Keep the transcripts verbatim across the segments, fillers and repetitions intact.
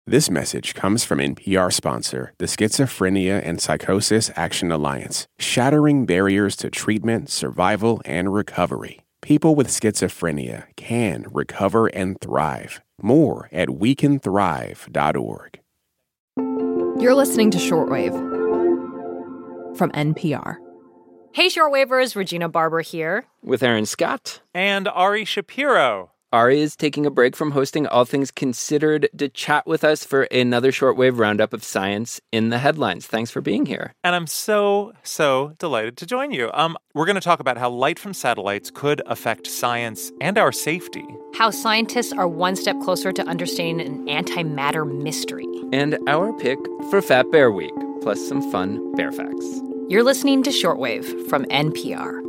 This message comes from N P R sponsor, the Schizophrenia and Psychosis Action Alliance, shattering barriers to treatment, survival, and recovery. People with schizophrenia can recover and thrive. More at we can thrive dot org. You're listening to Shortwave from N P R. Hey, Shortwavers, Regina Barber here. With Aaron Scott. And Ari Shapiro. Ari is taking a break from hosting All Things Considered to chat with us for another shortwave roundup of science in the headlines. Thanks for being here. And I'm so, so delighted to join you. Um, we're going to talk about how light from satellites could affect science and our safety. How scientists are one step closer to understanding an antimatter mystery. And our pick for Fat Bear Week, plus some fun bear facts. You're listening to Shortwave from N P R.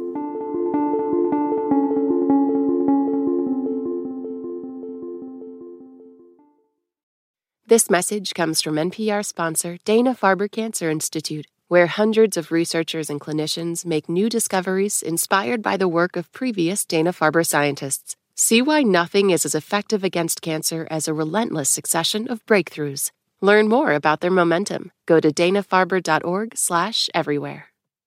This message comes from N P R sponsor Dana-Farber Cancer Institute, where hundreds of researchers and clinicians make new discoveries inspired by the work of previous Dana-Farber scientists. See why nothing is as effective against cancer as a relentless succession of breakthroughs. Learn more about their momentum. Go to dana farber dot org slash everywhere.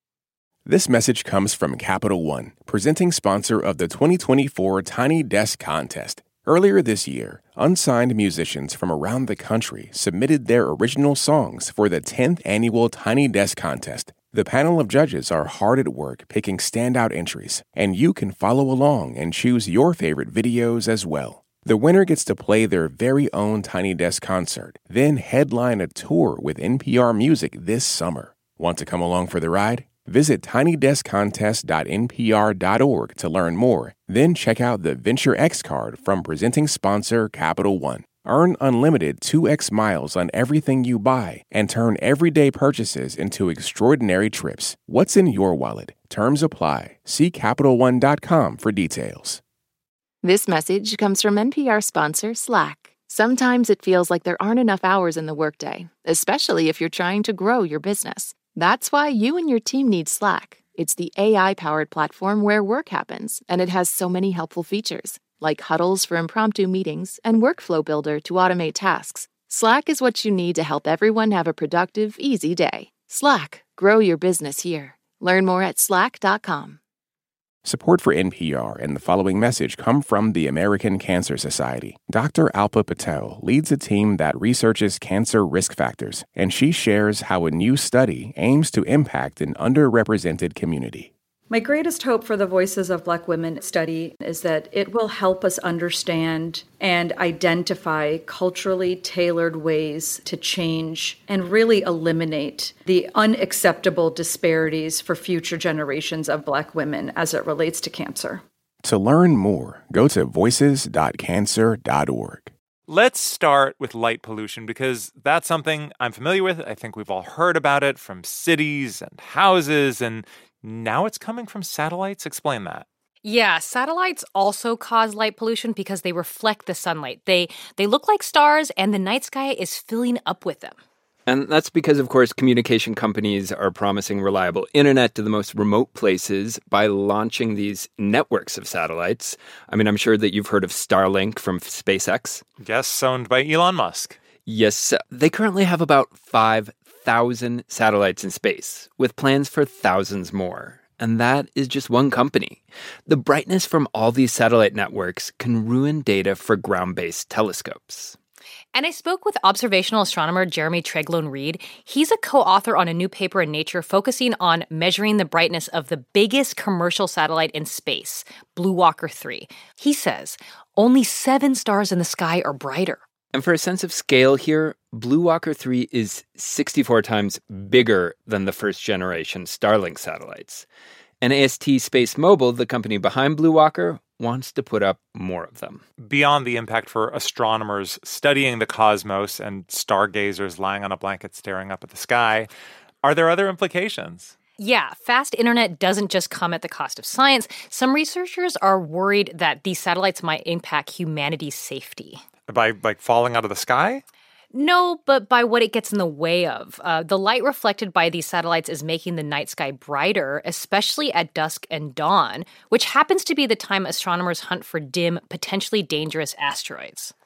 This message comes from Capital One, presenting sponsor of the twenty twenty-four Tiny Desk Contest. Earlier this year, unsigned musicians from around the country submitted their original songs for the tenth annual Tiny Desk Contest. The panel of judges are hard at work picking standout entries, and you can follow along and choose your favorite videos as well. The winner gets to play their very own Tiny Desk concert, then headline a tour with N P R Music this summer. Want to come along for the ride? Visit tiny desk contest dot n p r dot org to learn more. Then check out the Venture X card from presenting sponsor Capital One. Earn unlimited two x miles on everything you buy and turn everyday purchases into extraordinary trips. What's in your wallet? Terms apply. See Capital One dot com for details. This message comes from N P R sponsor Slack. Sometimes it feels like there aren't enough hours in the workday, especially if you're trying to grow your business. That's why you and your team need Slack. It's the A I-powered platform where work happens, and it has so many helpful features, like huddles for impromptu meetings and Workflow Builder to automate tasks. Slack is what you need to help everyone have a productive, easy day. Slack, grow your business here. Learn more at slack dot com. Support for N P R and the following message come from the American Cancer Society. Doctor Alpa Patel leads a team that researches cancer risk factors, and she shares how a new study aims to impact an underrepresented community. My greatest hope for the Voices of Black Women study is that it will help us understand and identify culturally tailored ways to change and really eliminate the unacceptable disparities for future generations of Black women as it relates to cancer. To learn more, go to voices dot cancer dot org. Let's start with light pollution because that's something I'm familiar with. I think we've all heard about it from cities and houses, and now it's coming from satellites. Explain that. Yeah, satellites also cause light pollution because they reflect the sunlight. They they look like stars, and the night sky is filling up with them. And that's because, of course, communication companies are promising reliable internet to the most remote places by launching these networks of satellites. I mean, I'm sure that you've heard of Starlink from SpaceX. Yes, owned by Elon Musk. Yes, they currently have about five thousand satellites in space, with plans for thousands more. And that is just one company. The brightness from all these satellite networks can ruin data for ground-based telescopes. And I spoke with observational astronomer Jeremy Treglone-Reed. He's a co-author on a new paper in Nature focusing on measuring the brightness of the biggest commercial satellite in space, Blue Walker three. He says only seven stars in the sky are brighter. And for a sense of scale here, Blue Walker three is sixty-four times bigger than the first-generation Starlink satellites. And A S T Space Mobile, the company behind Blue Walker, wants to put up more of them. Beyond the impact for astronomers studying the cosmos and stargazers lying on a blanket staring up at the sky, are there other implications? Yeah, fast internet doesn't just come at the cost of science. Some researchers are worried that these satellites might impact humanity's safety. By, like, falling out of the sky? No, but by what it gets in the way of. Uh, the light reflected by these satellites is making the night sky brighter, especially at dusk and dawn, which happens to be the time astronomers hunt for dim, potentially dangerous asteroids.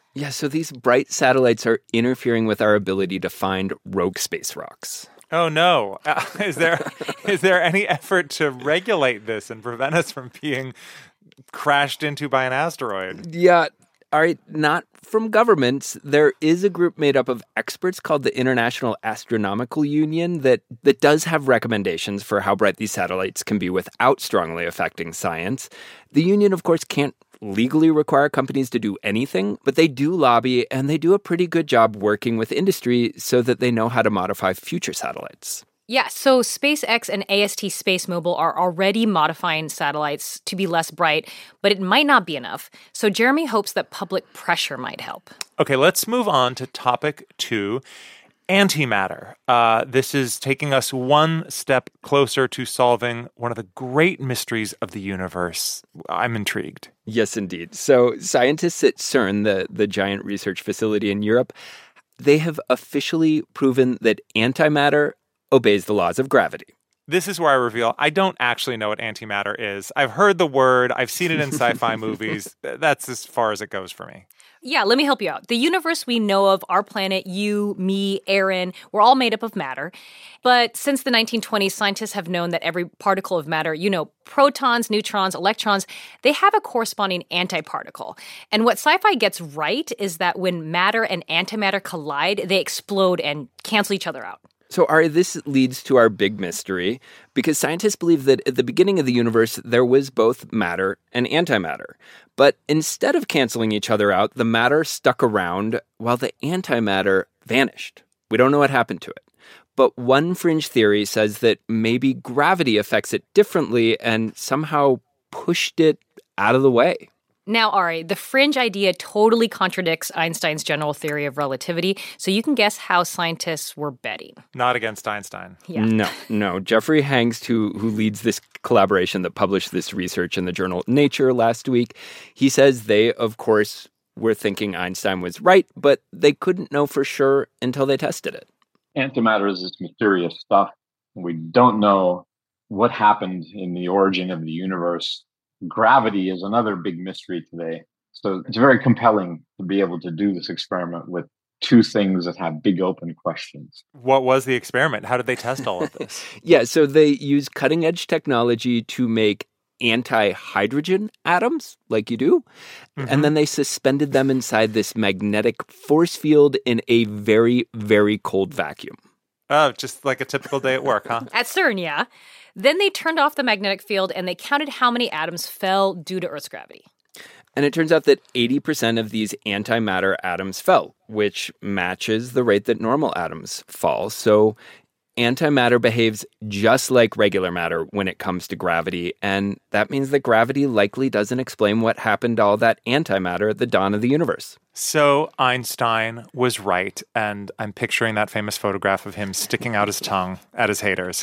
Yeah, so these bright satellites are interfering with our ability to find rogue space rocks. Oh, no. Uh, is there is there any effort to regulate this and prevent us from being crashed into by an asteroid? Yeah, all right, not from governments. There is a group made up of experts called the International Astronomical Union that, that does have recommendations for how bright these satellites can be without strongly affecting science. The union, of course, can't legally require companies to do anything, but they do lobby, and they do a pretty good job working with industry so that they know how to modify future satellites. Yeah, so SpaceX and A S T SpaceMobile are already modifying satellites to be less bright, but it might not be enough. So Jeremy hopes that public pressure might help. Okay, let's move on to topic two, antimatter. Uh, this is taking us one step closer to solving one of the great mysteries of the universe. I'm intrigued. Yes, indeed. So scientists at CERN, the, the giant research facility in Europe, they have officially proven that antimatter obeys the laws of gravity. This is where I reveal I don't actually know what antimatter is. I've heard the word. I've seen it in sci-fi movies. That's as far as it goes for me. Yeah, let me help you out. The universe we know of, our planet, you, me, Aaron, we're all made up of matter. But since the nineteen twenties, scientists have known that every particle of matter, you know, protons, neutrons, electrons, they have a corresponding antiparticle. And what sci-fi gets right is that when matter and antimatter collide, they explode and cancel each other out. So, Ari, this leads to our big mystery, because scientists believe that at the beginning of the universe, there was both matter and antimatter. But instead of canceling each other out, the matter stuck around while the antimatter vanished. We don't know what happened to it. But one fringe theory says that maybe gravity affects it differently and somehow pushed it out of the way. Now, Ari, the fringe idea totally contradicts Einstein's general theory of relativity, so you can guess how scientists were betting. Not against Einstein. Yeah. No, no. Jeffrey Hangst, who, who leads this collaboration that published this research in the journal Nature last week, he says they, of course, were thinking Einstein was right, but they couldn't know for sure until they tested it. Antimatter is this mysterious stuff. We don't know what happened in the origin of the universe. Gravity is another big mystery today. So it's very compelling to be able to do this experiment with two things that have big open questions. What was the experiment? How did they test all of this? Yeah, so they use cutting-edge technology to make anti-hydrogen atoms, like you do, mm-hmm. and then they suspended them inside this magnetic force field in a very, very cold vacuum. Oh, just like a typical day at work, huh? At CERN, yeah. Then they turned off the magnetic field and they counted how many atoms fell due to Earth's gravity. And it turns out that eighty percent of these antimatter atoms fell, which matches the rate that normal atoms fall. So antimatter behaves just like regular matter when it comes to gravity, and that means that gravity likely doesn't explain what happened to all that antimatter at the dawn of the universe. So Einstein was right, and I'm picturing that famous photograph of him sticking out his tongue at his haters.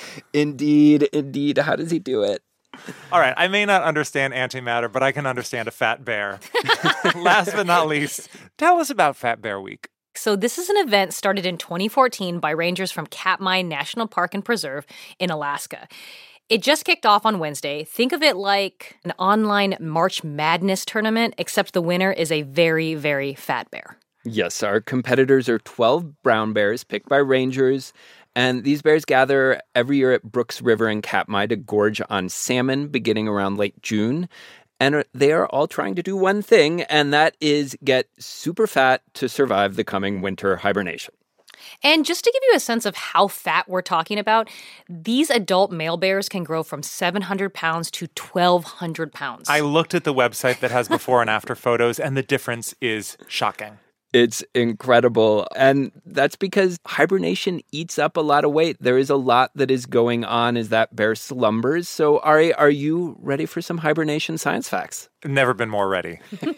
Indeed, indeed. How does he do it? All right, I may not understand antimatter, but I can understand a fat bear. Last but not least, tell us about Fat Bear Week. So this is an event started in twenty fourteen by rangers from Katmai National Park and Preserve in Alaska. It just kicked off on Wednesday. Think of it like an online March Madness tournament, except the winner is a very, very fat bear. Yes, our competitors are twelve brown bears picked by rangers, and these bears gather every year at Brooks River in Katmai to gorge on salmon beginning around late June. And they are all trying to do one thing, and that is get super fat to survive the coming winter hibernation. And just to give you a sense of how fat we're talking about, these adult male bears can grow from seven hundred pounds to twelve hundred pounds. I looked at the website that has before and after photos, and the difference is shocking. It's incredible. And that's because hibernation eats up a lot of weight. There is a lot that is going on as that bear slumbers. So, Ari, are you ready for some hibernation science facts? Never been more ready.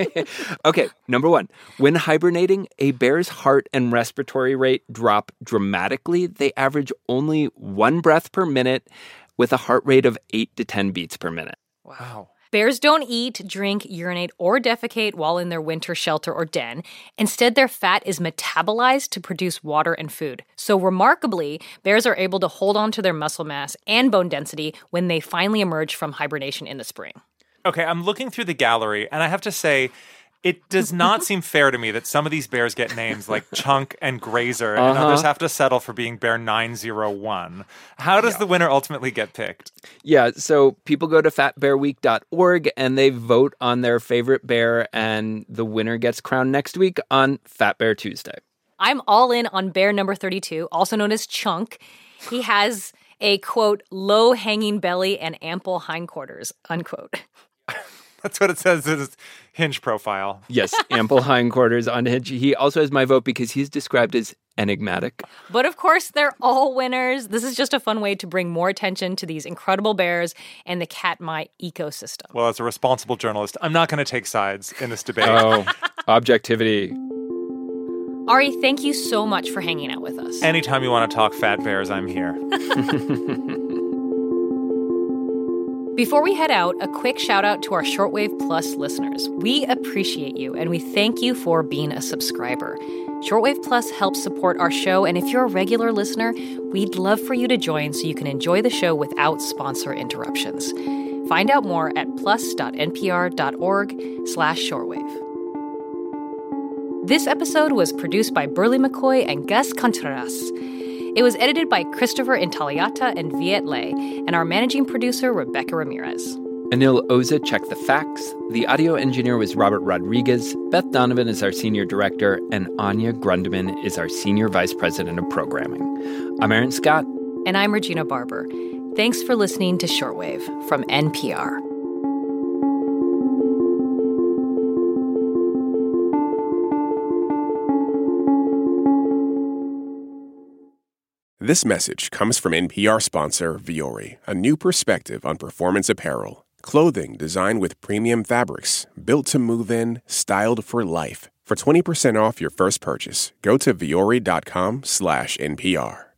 Okay, number one. When hibernating, a bear's heart and respiratory rate drop dramatically. They average only one breath per minute with a heart rate of eight to ten beats per minute. Wow. Bears don't eat, drink, urinate, or defecate while in their winter shelter or den. Instead, their fat is metabolized to produce water and food. So remarkably, bears are able to hold on to their muscle mass and bone density when they finally emerge from hibernation in the spring. Okay, I'm looking through the gallery, and I have to say, It does not seem fair to me that some of these bears get names like Chunk and Grazer, and Uh-huh. others have to settle for being Bear nine oh one. How does Yeah. the winner ultimately get picked? Yeah, so people go to fat bear week dot org and they vote on their favorite bear, and the winner gets crowned next week on Fat Bear Tuesday. I'm all in on bear number thirty-two, also known as Chunk. He has a, quote, low-hanging belly and ample hindquarters, unquote. That's what it says in his Hinge profile. Yes, ample hindquarters on Hinge. He also has my vote because he's described as enigmatic. But of course, they're all winners. This is just a fun way to bring more attention to these incredible bears and the Katmai ecosystem. Well, as a responsible journalist, I'm not going to take sides in this debate. Oh, objectivity. Ari, thank you so much for hanging out with us. Anytime you want to talk fat bears, I'm here. Before we head out, a quick shout out to our Shortwave Plus listeners. We appreciate you, and we thank you for being a subscriber. Shortwave Plus helps support our show, and if you're a regular listener, we'd love for you to join so you can enjoy the show without sponsor interruptions. Find out more at plus.npr.org slash shortwave. This episode was produced by Burley McCoy and Gus Contreras. It was edited by Christopher Intagliata and Viet Le, and our managing producer, Rebecca Ramirez. Anil Oza checked the facts. The audio engineer was Robert Rodriguez. Beth Donovan is our senior director, and Anya Grundman is our senior vice president of programming. I'm Aaron Scott. And I'm Regina Barber. Thanks for listening to Shortwave from N P R. This message comes from N P R sponsor Vuori, a new perspective on performance apparel. Clothing designed with premium fabrics, built to move in, styled for life. For twenty percent off your first purchase, go to vuori.com slash NPR.